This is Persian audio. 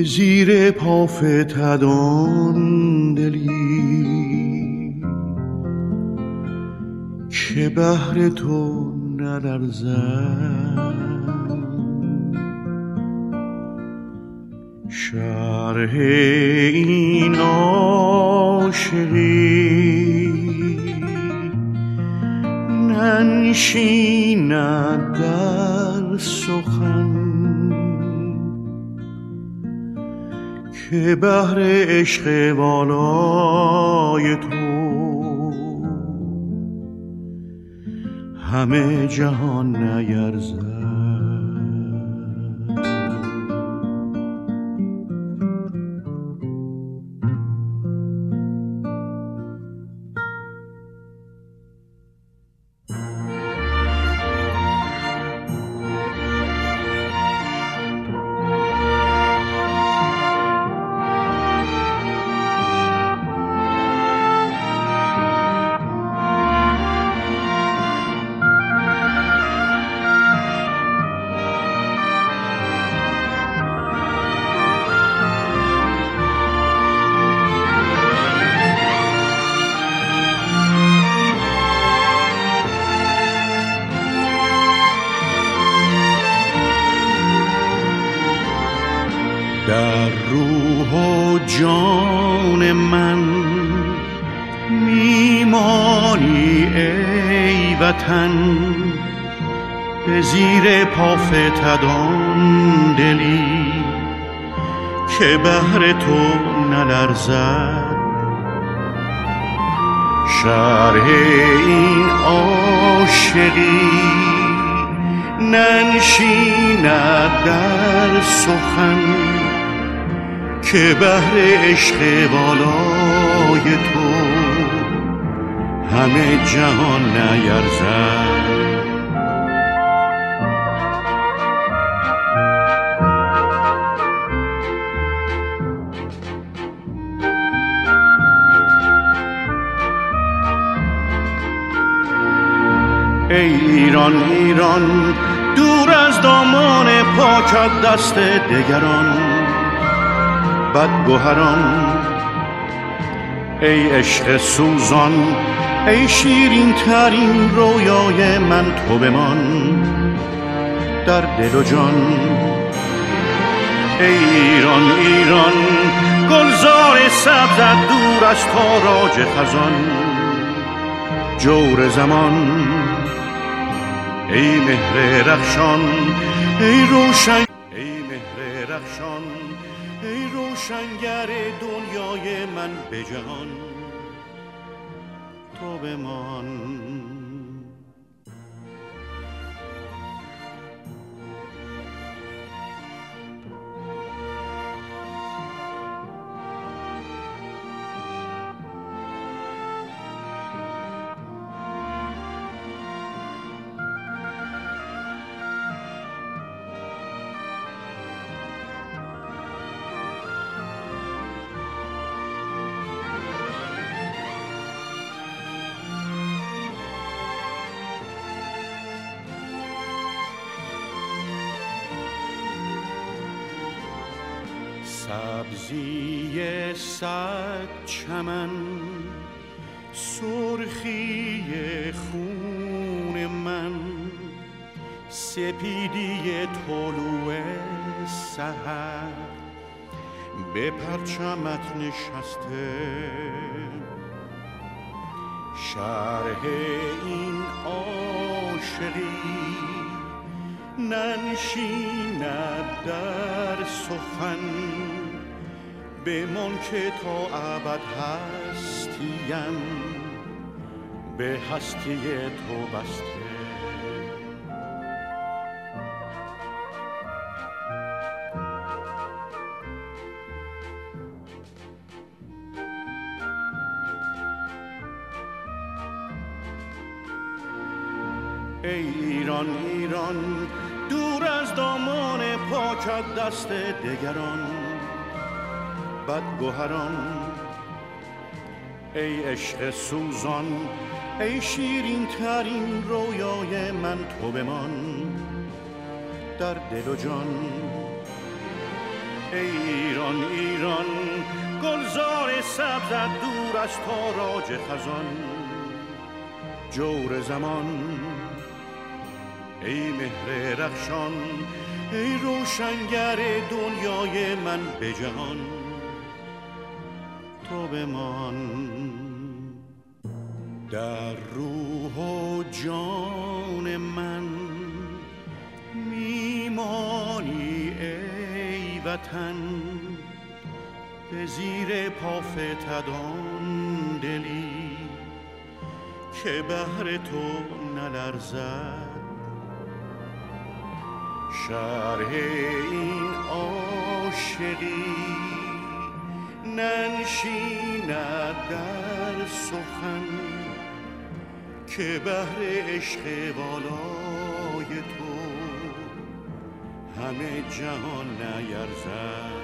زیر پا فتدان دلی که بهر تو نلرزد. شرح این عاشقی ننشیند در سخن که بهر عشق والای تو همه جهان نیرزد. در روح و جان من میمانی ای وطن، به زیر پا فتدان دلی که بهر تو نلرزد. شرح این عاشقی ننشیند در سخن که بهر عشق والای تو همه جهان نیرزد. ای ایران ایران دور از دامان پاکت دست دگران بدگوهران، ای عشق سوزان ای شیرین ترین رویای من، تو بمان در دل و جان. ای ایران ایران گلزار سبزت دور از تاراج خزان، جور زمان ای مهر رخشان ای روشن، ای مهر رخشان ای روشنگر دنیای من، به جهان تو بمان. سبزی صد چمن، سرخی خون من، سپیدی طلوع سحر به پرچمت نشسته. شرح این عاشقی ننشیند در سخن بمان که تا ابد هستیم به هستی تو بسته. ای ایران ایران دور از دامان پاکت دست دگران بدگوهران، ای عشق سوزان ای شیرین ترین رویای من، تو بمان در دل و جان. ایران ایران گلزار سبزت دور از تاراج خزان، جور زمان ای مهر رخشان، ای روشنگر دنیای من به جهان، تو بمان در روح و جان من، میمانی ای وطن به زیر پا فتدان دلی که بهر تو نلرزد، شرح این عاشقی ننشیند در سخن که بهر عشق والای تو همه جهان نیرزد.